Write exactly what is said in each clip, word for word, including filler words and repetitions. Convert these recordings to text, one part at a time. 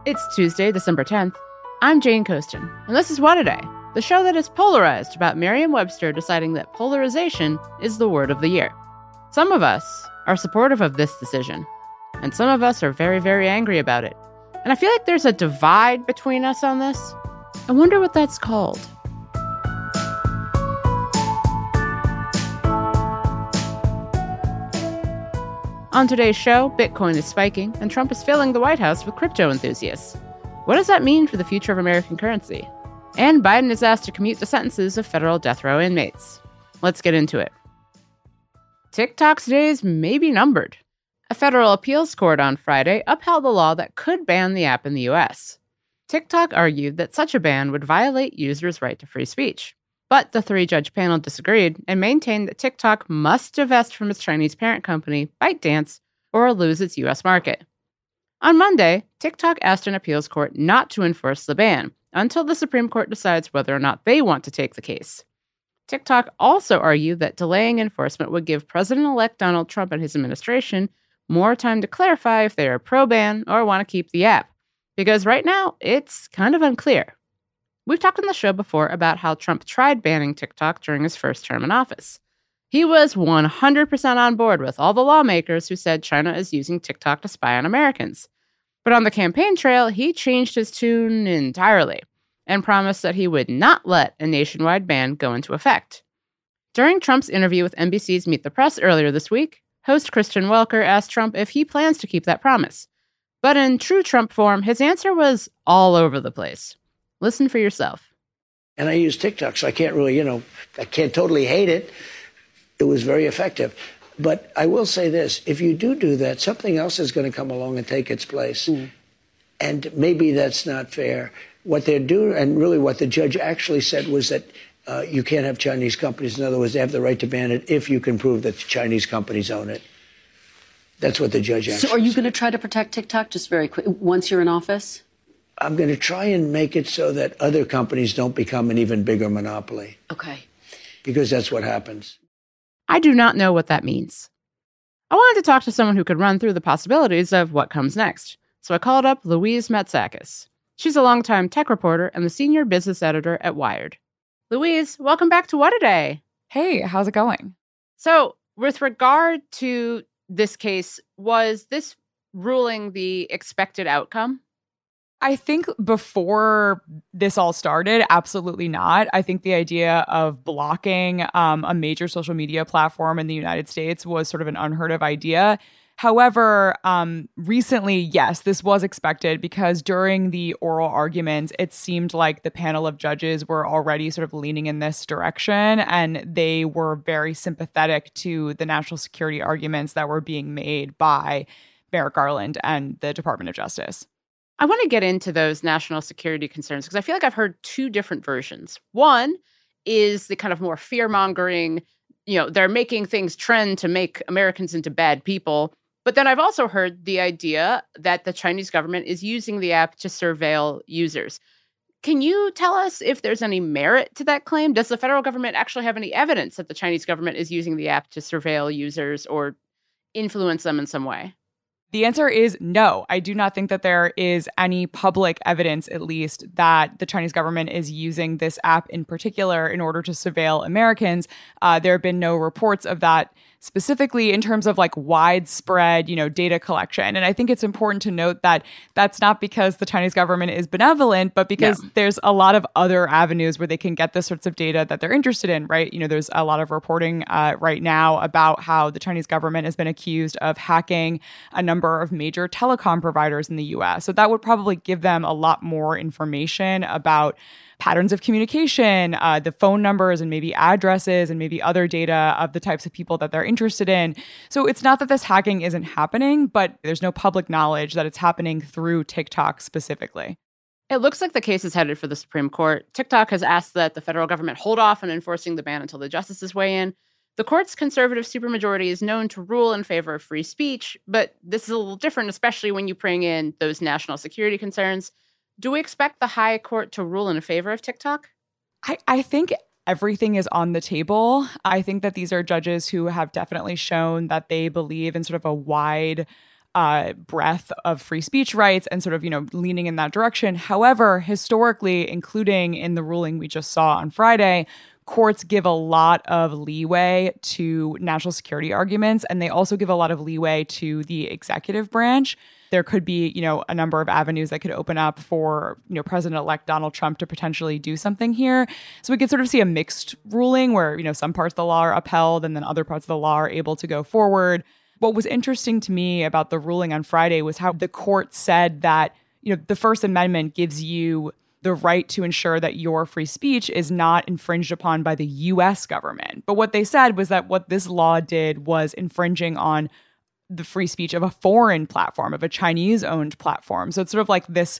It's Tuesday, December tenth. I'm Jane Coaston, and this is What A Day, the show that is polarized about Merriam-Webster deciding that polarization is the word of the year. Some of us are supportive of this decision, and some of us are very, very angry about it. And I feel like there's a divide between us on this. I wonder what that's called. On today's show, Bitcoin is spiking, and Trump is filling the White House with crypto enthusiasts. What does that mean for the future of American currency? And Biden is asked to commute the sentences of federal death row inmates. Let's get into it. TikTok's days may be numbered. A federal appeals court on Friday upheld a law that could ban the app in the U S. TikTok argued that such a ban would violate users' right to free speech. But the three-judge panel disagreed and maintained that TikTok must divest from its Chinese parent company, ByteDance, or lose its U S market. On Monday, TikTok asked an appeals court not to enforce the ban until the Supreme Court decides whether or not they want to take the case. TikTok also argued that delaying enforcement would give President-elect Donald Trump and his administration more time to clarify if they are pro-ban or want to keep the app, because right now, it's kind of unclear. We've talked on the show before about how Trump tried banning TikTok during his first term in office. He was one hundred percent on board with all the lawmakers who said China is using TikTok to spy on Americans. But on the campaign trail, he changed his tune entirely and promised that he would not let a nationwide ban go into effect. During Trump's interview with N B C's Meet the Press earlier this week, host Kristen Welker asked Trump if he plans to keep that promise. But in true Trump form, his answer was all over the place. Listen for yourself. And I use TikTok, so I can't really, you know, I can't totally hate it. It was very effective. But I will say this, if you do do that, something else is going to come along and take its place. Mm. And maybe that's not fair. What they're doing, and really what the judge actually said was that uh, you can't have Chinese companies. In other words, they have the right to ban it if you can prove that the Chinese companies own it. That's what the judge actually said. So are you going to try to protect TikTok just very quick, once you're in office? I'm going to try and make it so that other companies don't become an even bigger monopoly. Okay. Because that's what happens. I do not know what that means. I wanted to talk to someone who could run through the possibilities of what comes next, so I called up Louise Matsakis. She's a longtime tech reporter and the senior business editor at Wired. Louise, welcome back to What A Day. Hey, how's it going? So, with regard to this case, was this ruling the expected outcome? I think before this all started, absolutely not. I think the idea of blocking um, a major social media platform in the United States was sort of an unheard of idea. However, um, recently, yes, this was expected because during the oral arguments, it seemed like the panel of judges were already sort of leaning in this direction, and they were very sympathetic to the national security arguments that were being made by Merrick Garland and the Department of Justice. I want to get into those national security concerns because I feel like I've heard two different versions. One is the kind of more fear-mongering, you know, they're making things trend to make Americans into bad people. But then I've also heard the idea that the Chinese government is using the app to surveil users. Can you tell us if there's any merit to that claim? Does the federal government actually have any evidence that the Chinese government is using the app to surveil users or influence them in some way? The answer is no. I do not think that there is any public evidence, at least, that the Chinese government is using this app in particular in order to surveil Americans. Uh, there have been no reports of that specifically in terms of like widespread, you know, data collection. And I think it's important to note that that's not because the Chinese government is benevolent, but because yeah. there's a lot of other avenues where they can get the sorts of data that they're interested in, right? You know, there's a lot of reporting uh, right now about how the Chinese government has been accused of hacking a number of major telecom providers in the U S. So that would probably give them a lot more information about patterns of communication, uh, the phone numbers and maybe addresses and maybe other data of the types of people that they're interested in. So it's not that this hacking isn't happening, but there's no public knowledge that it's happening through TikTok specifically. It looks like the case is headed for the Supreme Court. TikTok has asked that the federal government hold off on enforcing the ban until the justices weigh in. The court's conservative supermajority is known to rule in favor of free speech, but this is a little different, especially when you bring in those national security concerns. Do we expect the high court to rule in favor of TikTok? I, I think everything is on the table. I think that these are judges who have definitely shown that they believe in sort of a wide uh, breadth of free speech rights and sort of, you know, leaning in that direction. However, historically, including in the ruling we just saw on Friday, courts give a lot of leeway to national security arguments, and they also give a lot of leeway to the executive branch. There could be, you know, a number of avenues that could open up for, you know, President-elect Donald Trump to potentially do something here. So we could sort of see a mixed ruling where, you know, some parts of the law are upheld and then other parts of the law are able to go forward. What was interesting to me about the ruling on Friday was how the court said that, you know, the First Amendment gives you the right to ensure that your free speech is not infringed upon by the U S government. But what they said was that what this law did was infringing on the free speech of a foreign platform, of a Chinese-owned platform. So it's sort of like this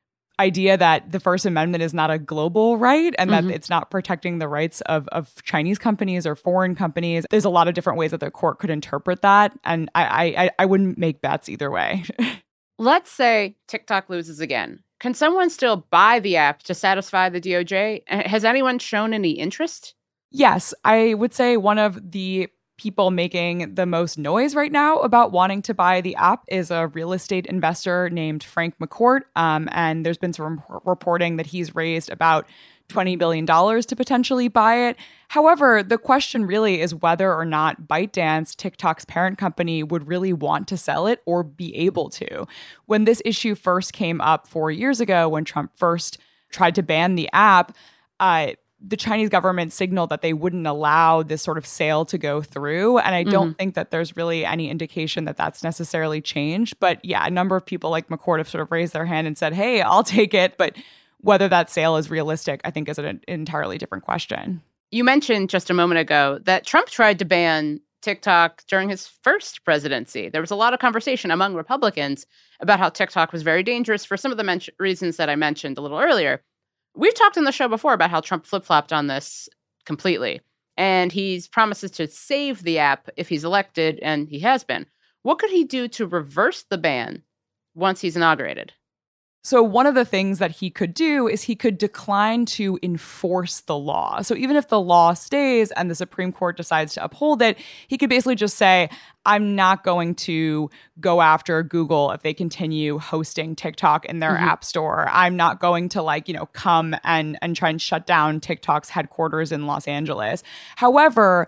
idea that the First Amendment is not a global right and that mm-hmm. it's not protecting the rights of, of Chinese companies or foreign companies. There's a lot of different ways that the court could interpret that. And I I, I wouldn't make bets either way. Let's say TikTok loses again. Can someone still buy the app to satisfy the D O J? Has anyone shown any interest? Yes, I would say one of the people making the most noise right now about wanting to buy the app is a real estate investor named Frank McCourt. Um, and there's been some reporting that he's raised about twenty billion dollars to potentially buy it. However, the question really is whether or not ByteDance, TikTok's parent company, would really want to sell it or be able to. When this issue first came up four years ago, when Trump first tried to ban the app, uh, the Chinese government signaled that they wouldn't allow this sort of sale to go through. And I don't mm-hmm. think that there's really any indication that that's necessarily changed. But yeah, a number of people like McCourt have sort of raised their hand and said, hey, I'll take it. But whether that sale is realistic, I think is an entirely different question. You mentioned just a moment ago that Trump tried to ban TikTok during his first presidency. There was a lot of conversation among Republicans about how TikTok was very dangerous for some of the men- reasons that I mentioned a little earlier. We've talked on the show before about how Trump flip-flopped on this completely, and he's promises to save the app if he's elected, and he has been. What could he do to reverse the ban once he's inaugurated? So one of the things that he could do is he could decline to enforce the law. So even if the law stays and the Supreme Court decides to uphold it, he could basically just say, I'm not going to go after Google if they continue hosting TikTok in their mm-hmm. app store. I'm not going to like, you know, come and, and try and shut down TikTok's headquarters in Los Angeles. However,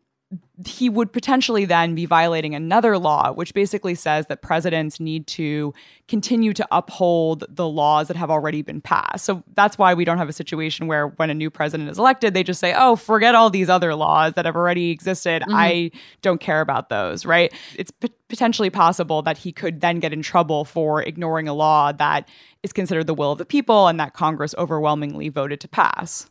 he would potentially then be violating another law, which basically says that presidents need to continue to uphold the laws that have already been passed. So that's why we don't have a situation where when a new president is elected, they just say, oh, forget all these other laws that have already existed. Mm-hmm. I don't care about those, right? It's p- potentially possible that he could then get in trouble for ignoring a law that is considered the will of the people and that Congress overwhelmingly voted to pass.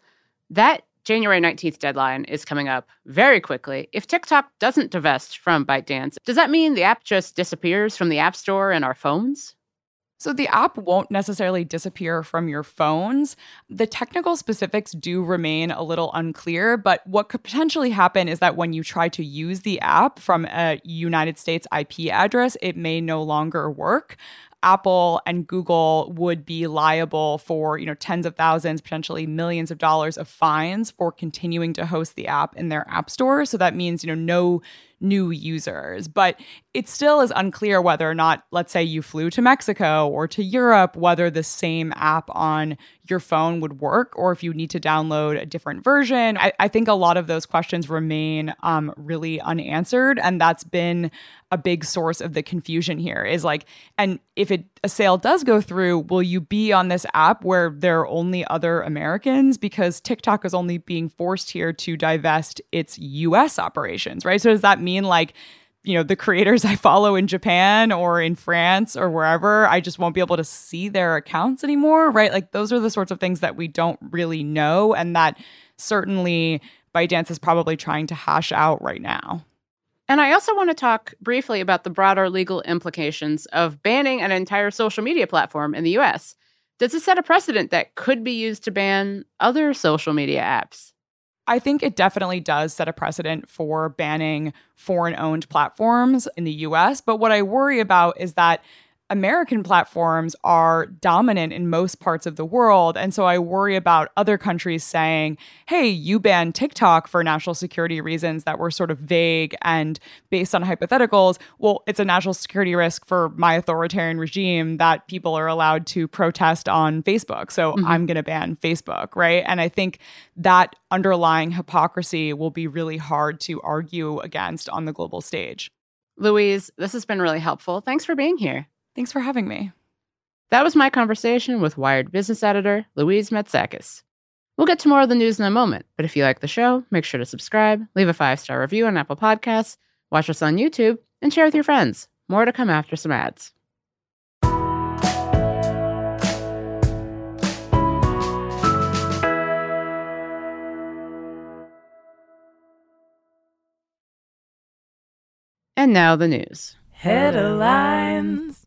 That January nineteenth deadline is coming up very quickly. If TikTok doesn't divest from ByteDance, does that mean the app just disappears from the App Store and our phones? So the app won't necessarily disappear from your phones. The technical specifics do remain a little unclear, but what could potentially happen is that when you try to use the app from a United States I P address, it may no longer work. Apple and Google would be liable for, you know, tens of thousands, potentially millions of dollars of fines for continuing to host the app in their app store. So that means, you know, no new users. But it still is unclear whether or not, let's say you flew to Mexico or to Europe, whether the same app on your phone would work or if you need to download a different version. I, I think a lot of those questions remain um, really unanswered. And that's been a big source of the confusion here is like, and if it a sale does go through, will you be on this app where there are only other Americans? Because TikTok is only being forced here to divest its U S operations, right? So does that mean like, you know, the creators I follow in Japan or in France or wherever, I just won't be able to see their accounts anymore, right? Like those are the sorts of things that we don't really know and that certainly ByteDance is probably trying to hash out right now. And I also want to talk briefly about the broader legal implications of banning an entire social media platform in the U S. Does it set a precedent that could be used to ban other social media apps? I think it definitely does set a precedent for banning foreign-owned platforms in the U S. But what I worry about is that American platforms are dominant in most parts of the world. And so I worry about other countries saying, hey, you banned TikTok for national security reasons that were sort of vague and based on hypotheticals. Well, it's a national security risk for my authoritarian regime that people are allowed to protest on Facebook. So mm-hmm. I'm going to ban Facebook, right? And I think that underlying hypocrisy will be really hard to argue against on the global stage. Louise, this has been really helpful. Thanks for being here. Thanks for having me. That was my conversation with Wired business editor Louise Matsakis. We'll get to more of the news in a moment, but if you like the show, make sure to subscribe, leave a five-star review on Apple Podcasts, watch us on YouTube, and share with your friends. More to come after some ads. And now the news. Headlines.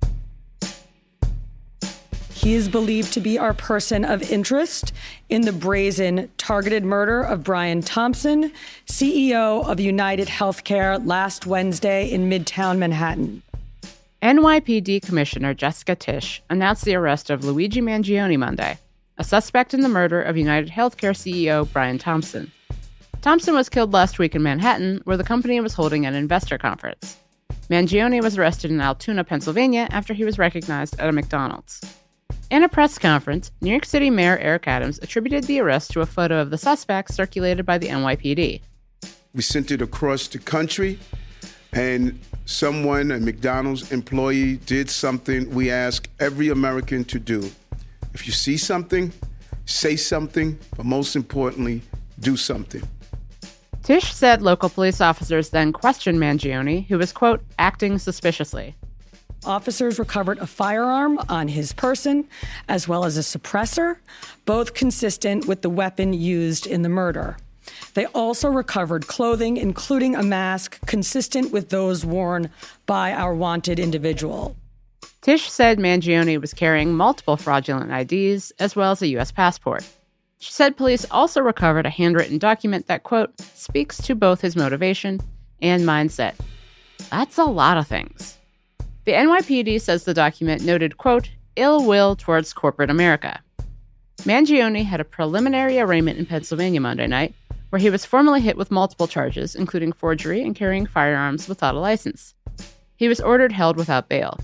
He is believed to be our person of interest in the brazen, targeted murder of Brian Thompson, C E O of United Healthcare, last Wednesday in Midtown Manhattan. N Y P D Commissioner Jessica Tisch announced the arrest of Luigi Mangione Monday, a suspect in the murder of United Healthcare C E O Brian Thompson. Thompson was killed last week in Manhattan, where the company was holding an investor conference. Mangione was arrested in Altoona, Pennsylvania, after he was recognized at a McDonald's. In a press conference, New York City Mayor Eric Adams attributed the arrest to a photo of the suspect circulated by the N Y P D. We sent it across the country, and someone, a McDonald's employee, did something we ask every American to do. If you see something, say something, but most importantly, do something. Tisch said local police officers then questioned Mangione, who was, quote, acting suspiciously. Officers recovered a firearm on his person, as well as a suppressor, both consistent with the weapon used in the murder. They also recovered clothing, including a mask consistent with those worn by our wanted individual. Tisch said Mangione was carrying multiple fraudulent I Ds, as well as a U S passport. She said police also recovered a handwritten document that, quote, speaks to both his motivation and mindset. That's a lot of things. The N Y P D says the document noted, quote, ill will towards corporate America. Mangione had a preliminary arraignment in Pennsylvania Monday night, where he was formally hit with multiple charges, including forgery and carrying firearms without a license. He was ordered held without bail.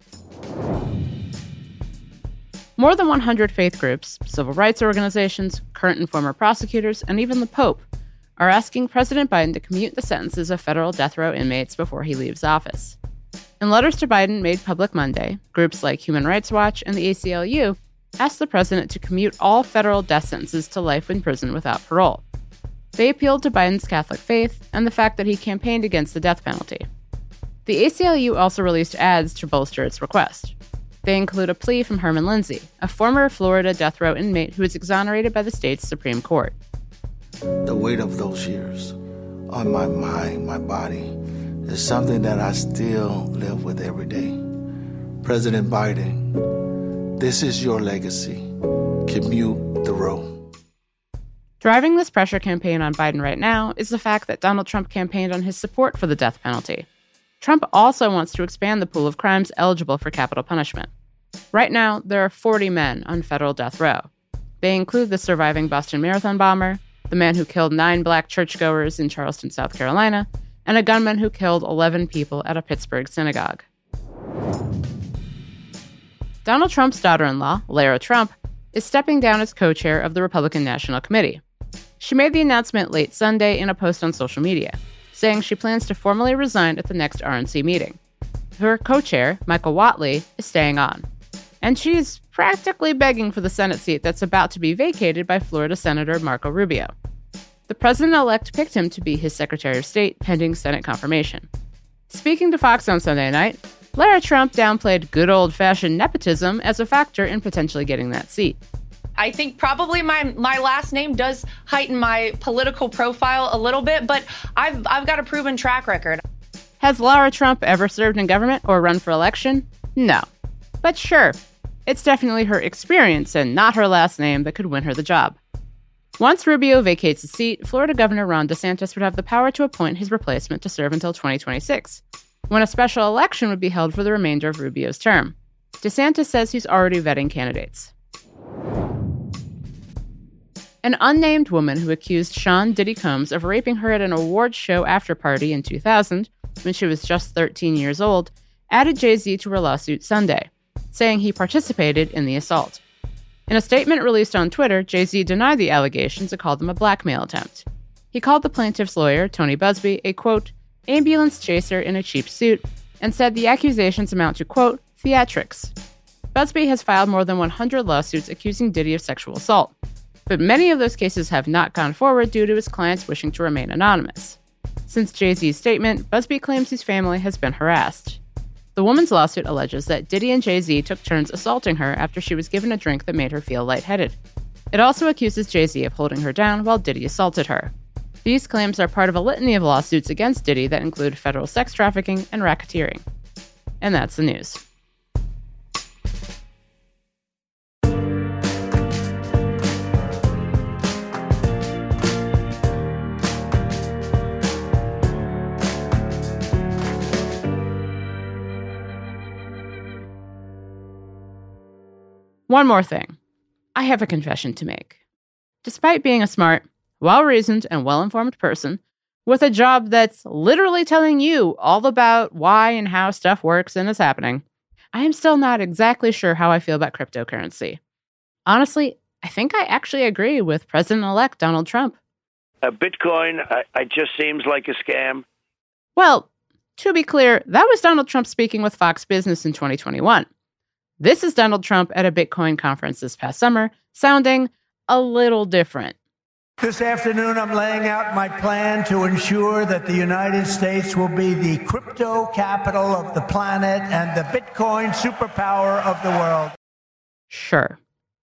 More than one hundred faith groups, civil rights organizations, current and former prosecutors, and even the Pope are asking President Biden to commute the sentences of federal death row inmates before he leaves office. In letters to Biden made public Monday, groups like Human Rights Watch and the A C L U asked the president to commute all federal death sentences to life in prison without parole. They appealed to Biden's Catholic faith and the fact that he campaigned against the death penalty. The A C L U also released ads to bolster its request. They include a plea from Herman Lindsey, a former Florida death row inmate who was exonerated by the state's Supreme Court. The weight of those years on my mind, my body, is something that I still live with every day. President Biden, this is your legacy. Commute the row. Driving this pressure campaign on Biden right now is the fact that Donald Trump campaigned on his support for the death penalty. Trump also wants to expand the pool of crimes eligible for capital punishment. Right now, there are forty men on federal death row. They include the surviving Boston Marathon bomber, the man who killed nine black churchgoers in Charleston, South Carolina, and a gunman who killed eleven people at a Pittsburgh synagogue. Donald Trump's daughter-in-law, Lara Trump, is stepping down as co-chair of the Republican National Committee. She made the announcement late Sunday in a post on social media, saying she plans to formally resign at the next R N C meeting. Her co-chair, Michael Whatley, is staying on. And she's practically begging for the Senate seat that's about to be vacated by Florida Senator Marco Rubio. The president-elect picked him to be his Secretary of State pending Senate confirmation. Speaking to Fox on Sunday night, Lara Trump downplayed good old-fashioned nepotism as a factor in potentially getting that seat. I think probably my my last name does heighten my political profile a little bit, but I've I've got a proven track record. Has Lara Trump ever served in government or run for election? No. But sure, it's definitely her experience and not her last name that could win her the job. Once Rubio vacates the seat, Florida Governor Ron DeSantis would have the power to appoint his replacement to serve until twenty twenty-six, when a special election would be held for the remainder of Rubio's term. DeSantis says he's already vetting candidates. An unnamed woman who accused Sean Diddy Combs of raping her at an awards show after-party in two thousand, when she was just thirteen years old, added Jay-Z to her lawsuit Sunday, saying he participated in the assault. In a statement released on Twitter, Jay-Z denied the allegations and called them a blackmail attempt. He called the plaintiff's lawyer, Tony Buzbee, a, quote, ambulance chaser in a cheap suit, and said the accusations amount to, quote, theatrics. Buzbee has filed more than one hundred lawsuits accusing Diddy of sexual assault, but many of those cases have not gone forward due to his clients wishing to remain anonymous. Since Jay-Z's statement, Buzbee claims his family has been harassed. The woman's lawsuit alleges that Diddy and Jay-Z took turns assaulting her after she was given a drink that made her feel lightheaded. It also accuses Jay-Z of holding her down while Diddy assaulted her. These claims are part of a litany of lawsuits against Diddy that include federal sex trafficking and racketeering. And that's the news. One more thing. I have a confession to make. Despite being a smart, well-reasoned, and well-informed person, with a job that's literally telling you all about why and how stuff works and is happening, I am still not exactly sure how I feel about cryptocurrency. Honestly, I think I actually agree with President-elect Donald Trump. Uh, Bitcoin, uh, it just seems like a scam. Well, to be clear, that was Donald Trump speaking with Fox Business in twenty twenty-one. This is Donald Trump at a Bitcoin conference this past summer, sounding a little different. This afternoon, I'm laying out my plan to ensure that the United States will be the crypto capital of the planet and the Bitcoin superpower of the world. Sure.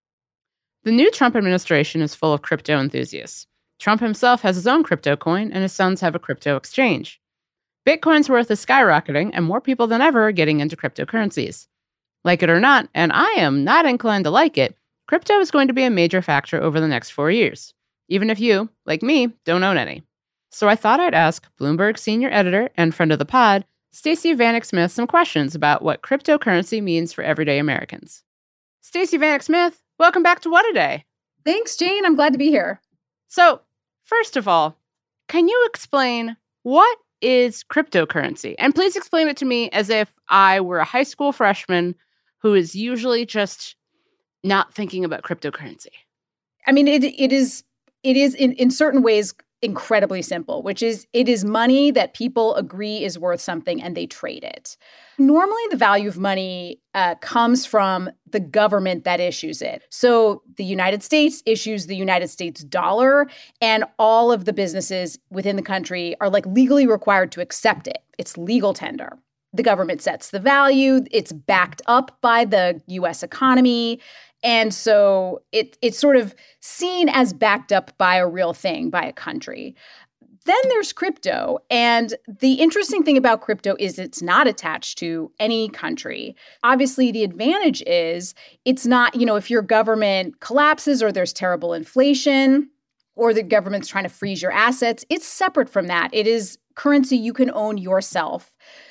The new Trump administration is full of crypto enthusiasts. Trump himself has his own crypto coin, and his sons have a crypto exchange. Bitcoin's worth is skyrocketing, and more people than ever are getting into cryptocurrencies. Like it or not, and I am not inclined to like it, crypto is going to be a major factor over the next four years, even if you, like me, don't own any. So I thought I'd ask Bloomberg senior editor and friend of the pod, Stacey Vanek Smith, some questions about what cryptocurrency means for everyday Americans. Stacey Vanek Smith, welcome back to What a Day. Thanks, Jane. I'm glad to be here. So, first of all, can you explain what is cryptocurrency? And please explain it to me as if I were a high school freshman who is usually just not thinking about cryptocurrency. I mean, it it is it is in, in certain ways incredibly simple, which is it is money that people agree is worth something and they trade it. Normally, the value of money uh, comes from the government that issues it. So the United States issues the United States dollar, and all of the businesses within the country are like legally required to accept it. It's legal tender. The government sets the value. It's backed up by the U S economy. And so it, it's sort of seen as backed up by a real thing, by a country. Then there's crypto. And the interesting thing about crypto is it's not attached to any country. Obviously, the advantage is it's not, you know, if your government collapses or there's terrible inflation or the government's trying to freeze your assets, it's separate from that. It is currency you can own yourself.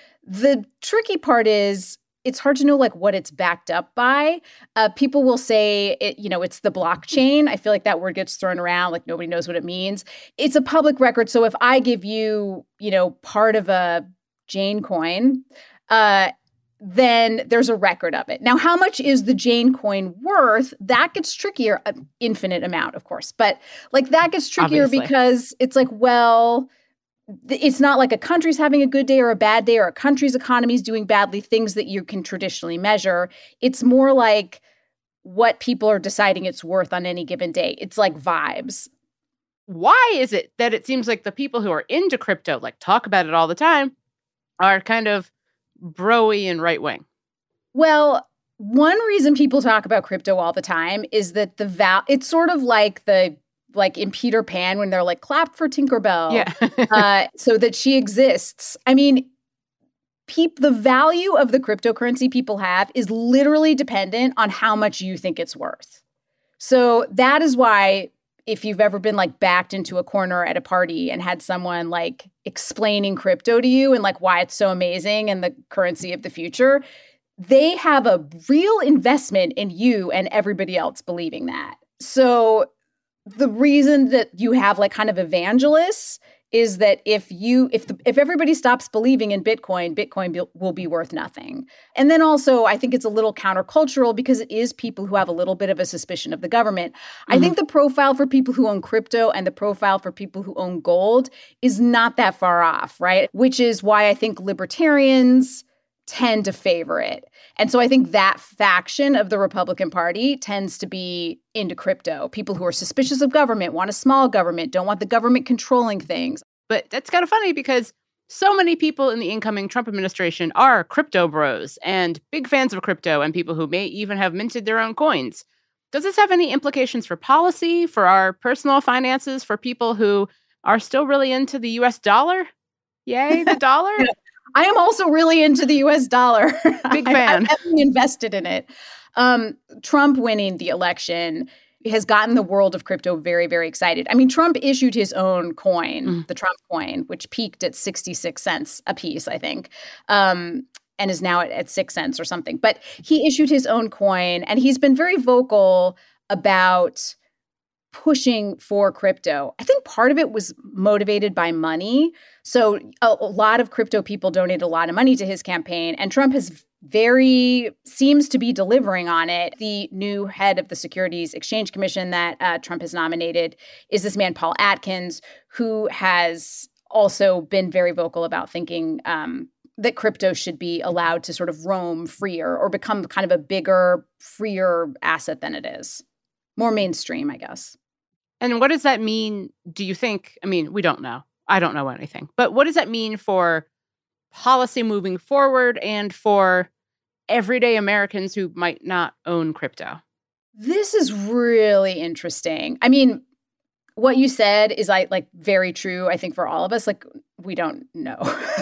The tricky part is it's hard to know like what it's backed up by. Uh, people will say, it, you know, it's the blockchain. I feel like that word gets thrown around like nobody knows what it means. It's a public record. So if I give you, you know, part of a Jane coin, uh, then there's a record of it. Now, how much is the Jane coin worth? That gets trickier. An infinite amount, of course. But like that gets trickier Obviously. Because it's like, well, it's not like a country's having a good day or a bad day or a country's economy is doing badly, things that you can traditionally measure. It's more like what people are deciding it's worth on any given day. It's like vibes. Why is it that it seems like the people who are into crypto, like talk about it all the time, are kind of bro-y and right-wing? Well, one reason people talk about crypto all the time is that the val- it's sort of like the like in Peter Pan when they're like, clap for Tinkerbell, yeah. uh, so that she exists. I mean, peop- the value of the cryptocurrency people have is literally dependent on how much you think it's worth. So that is why if you've ever been like backed into a corner at a party and had someone like explaining crypto to you and like why it's so amazing and the currency of the future, they have a real investment in you and everybody else believing that. So the reason that you have like kind of evangelists is that if you if the, if everybody stops believing in Bitcoin, Bitcoin be, will be worth nothing. And then also, I think it's a little countercultural because it is people who have a little bit of a suspicion of the government. Mm-hmm. I think the profile for people who own crypto and the profile for people who own gold is not that far off, right? Which is why I think libertarians tend to favor it. And so I think that faction of the Republican Party tends to be into crypto. People who are suspicious of government, want a small government, don't want the government controlling things. But that's kind of funny because so many people in the incoming Trump administration are crypto bros and big fans of crypto and people who may even have minted their own coins. Does this have any implications for policy, for our personal finances, for people who are still really into the U S dollar? Yay, the dollar? Yeah. I am also really into the U S dollar. Big fan. I'm heavily invested in it. Um, Trump winning the election has gotten the world of crypto very, very excited. I mean, Trump issued his own coin, mm. the Trump coin, which peaked at sixty-six cents a piece, I think, um, and is now at, at six cents or something. But he issued his own coin, and he's been very vocal about pushing for crypto. I think part of it was motivated by money. So a, a lot of crypto people donated a lot of money to his campaign, and Trump has very seems to be delivering on it. The new head of the Securities Exchange Commission that uh, Trump has nominated is this man, Paul Atkins, who has also been very vocal about thinking um, that crypto should be allowed to sort of roam freer or become kind of a bigger, freer asset than it is. More mainstream, I guess. And what does that mean, do you think? I mean, we don't know. I don't know anything. But what does that mean for policy moving forward and for everyday Americans who might not own crypto? This is really interesting. I mean, what you said is I like very true, I think, for all of us. Like, we don't know.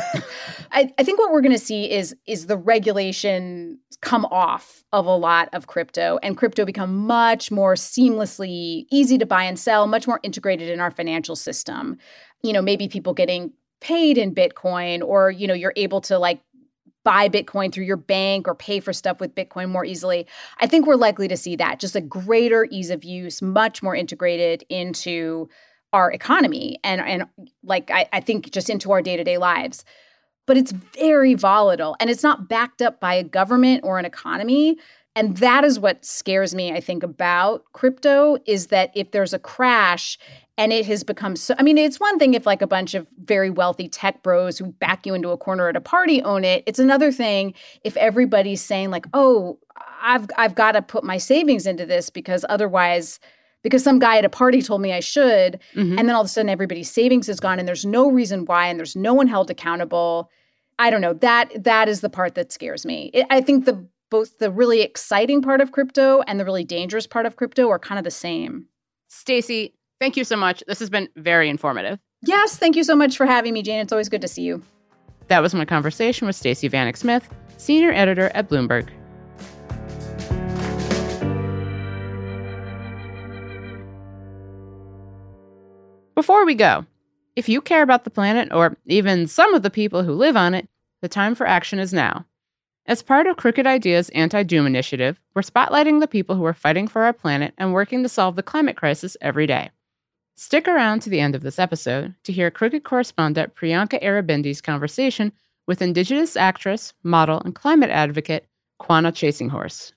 I, I think what we're going to see is is the regulation come off of a lot of crypto and crypto become much more seamlessly easy to buy and sell, much more integrated in our financial system. You know, maybe people getting paid in Bitcoin, or, you know, you're able to like buy Bitcoin through your bank or pay for stuff with Bitcoin more easily. I think we're likely to see that, just a greater ease of use, much more integrated into our economy and, and like, I, I think just into our day-to-day lives. But it's very volatile and it's not backed up by a government or an economy. And that is what scares me, I think, about crypto, is that if there's a crash and it has become so, I mean, it's one thing if like a bunch of very wealthy tech bros who back you into a corner at a party own it. It's another thing if everybody's saying like, oh, I've I've got to put my savings into this because otherwise, because some guy at a party told me I should. Mm-hmm. And then all of a sudden everybody's savings is gone and there's no reason why and there's no one held accountable. I don't know. That that is the part that scares me. It, I think the both the really exciting part of crypto and the really dangerous part of crypto are kind of the same. Stacey, thank you so much. This has been very informative. Yes, thank you so much for having me, Jane. It's always good to see you. That was my conversation with Stacey Vanek Smith, senior editor at Bloomberg. Before we go, if you care about the planet or even some of the people who live on it, the time for action is now. As part of Crooked Ideas' Anti-Doom Initiative, we're spotlighting the people who are fighting for our planet and working to solve the climate crisis every day. Stick around to the end of this episode to hear Crooked correspondent Priyanka Aribindi's conversation with Indigenous actress, model, and climate advocate Quanah Chasinghorse.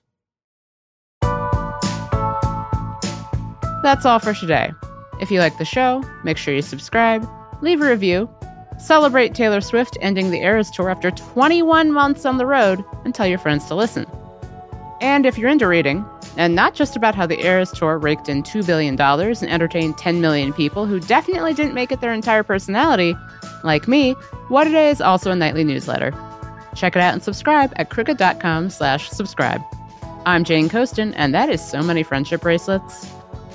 That's all for today. If you like the show, make sure you subscribe, leave a review, celebrate Taylor Swift ending the Eras Tour after twenty-one months on the road, and tell your friends to listen. And if you're into reading, and not just about how the Eras Tour raked in two billion dollars and entertained ten million people who definitely didn't make it their entire personality, like me, What A Day is also a nightly newsletter. Check it out and subscribe at crooked.com slash subscribe. I'm Jane Coaston, and that is so many friendship bracelets.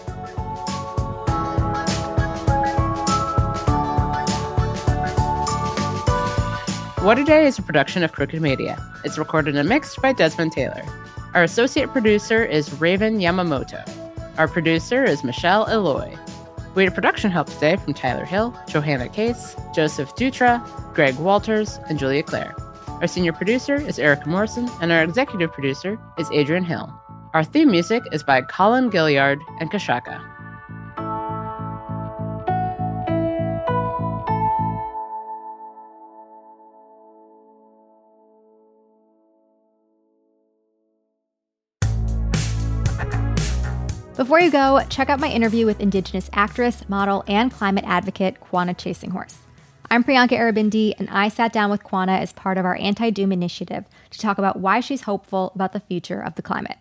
What A Day is a production of Crooked Media. It's recorded and mixed by Desmond Taylor. Our associate producer is Raven Yamamoto. Our producer is Michelle Eloy. We had production help today from Tyler Hill, Johanna Case, Joseph Dutra, Greg Walters, and Julia Clare. Our senior producer is Erica Morrison, and our executive producer is Adrian Hill. Our theme music is by Colin Gilliard and Kashaka. Before you go, check out my interview with Indigenous actress, model, and climate advocate Quanah Chasinghorse. I'm Priyanka Aribindi, and I sat down with Quanah as part of our Anti-Doom initiative to talk about why she's hopeful about the future of the climate.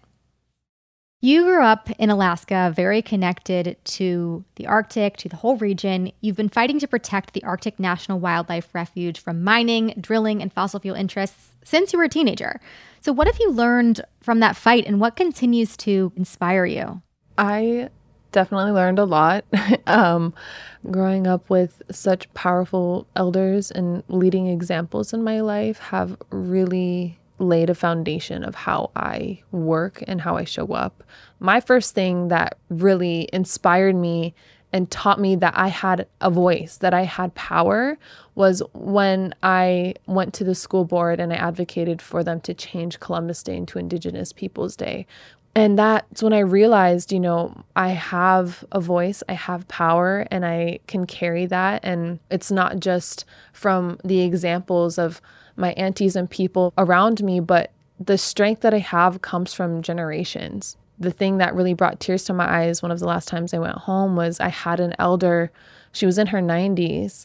You grew up in Alaska, very connected to the Arctic, to the whole region. You've been fighting to protect the Arctic National Wildlife Refuge from mining, drilling, and fossil fuel interests since you were a teenager. So what have you learned from that fight, and what continues to inspire you? I definitely learned a lot. um, growing up with such powerful elders and leading examples in my life have really laid a foundation of how I work and how I show up. My first thing that really inspired me and taught me that I had a voice, that I had power, was when I went to the school board and I advocated for them to change Columbus Day into Indigenous Peoples Day. And that's when I realized, you know, I have a voice, I have power, and I can carry that. And it's not just from the examples of my aunties and people around me, but the strength that I have comes from generations. The thing that really brought tears to my eyes one of the last times I went home was I had an elder, she was in her nineties,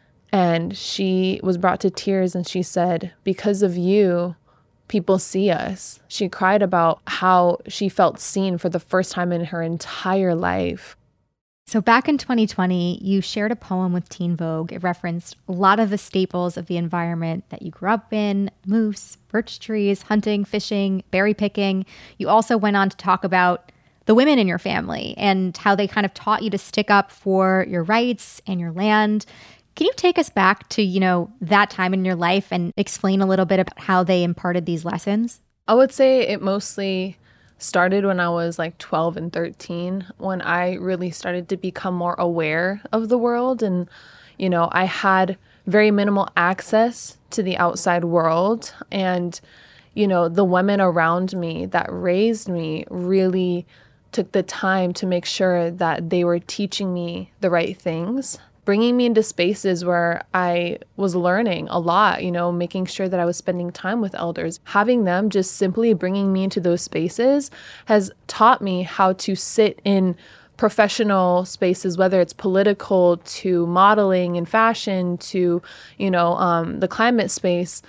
and she was brought to tears and she said, "Because of you, people see us." She cried about how she felt seen for the first time in her entire life. So back in twenty twenty, you shared a poem with Teen Vogue. It referenced a lot of the staples of the environment that you grew up in: moose, birch trees, hunting, fishing, berry picking. You also went on to talk about the women in your family and how they kind of taught you to stick up for your rights and your land. Can you take us back to, you know, that time in your life and explain a little bit about how they imparted these lessons? I would say it mostly started when I was like twelve and thirteen, when I really started to become more aware of the world. And, you know, I had very minimal access to the outside world. And, you know, the women around me that raised me really took the time to make sure that they were teaching me the right things, bringing me into spaces where I was learning a lot, you know, making sure that I was spending time with elders. Having them just simply bringing me into those spaces has taught me how to sit in professional spaces, whether it's political to modeling and fashion to, you know, um, the climate space.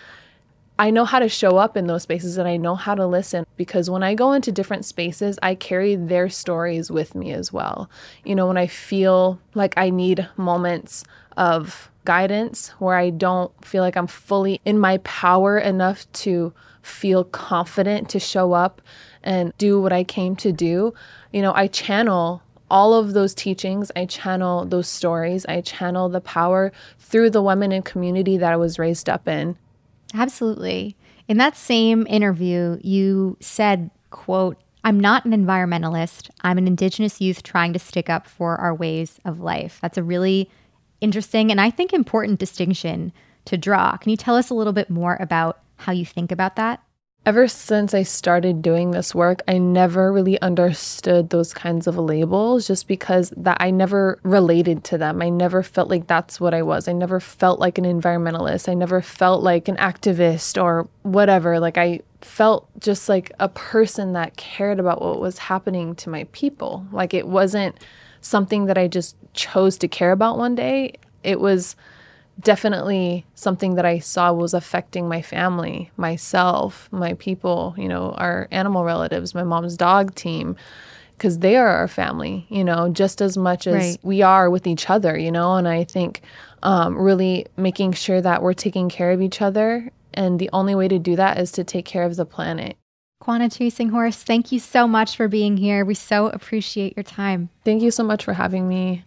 I know how to show up in those spaces and I know how to listen, because when I go into different spaces, I carry their stories with me as well. You know, when I feel like I need moments of guidance where I don't feel like I'm fully in my power enough to feel confident to show up and do what I came to do, you know, I channel all of those teachings, I channel those stories, I channel the power through the women and community that I was raised up in. Absolutely. In that same interview, you said, quote, "I'm not an environmentalist. I'm an Indigenous youth trying to stick up for our ways of life." That's a really interesting and I think important distinction to draw. Can you tell us a little bit more about how you think about that? Ever since I started doing this work, I never really understood those kinds of labels, just because that I never related to them. I never felt like that's what I was. I never felt like an environmentalist. I never felt like an activist or whatever. Like I felt just like a person that cared about what was happening to my people. Like it wasn't something that I just chose to care about one day. It was definitely something that I saw was affecting my family, myself, my people, you know, our animal relatives, my mom's dog team, because they are our family, you know, just as much as right. we are with each other, you know. And I think um, really making sure that we're taking care of each other. And the only way to do that is to take care of the planet. Quanah Chasinghorse, thank you so much for being here. We so appreciate your time. Thank you so much for having me.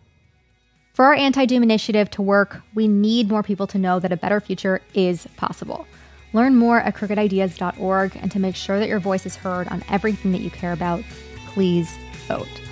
For our Anti-Doom initiative to work, we need more people to know that a better future is possible. Learn more at crooked ideas dot org, and to make sure that your voice is heard on everything that you care about, please vote.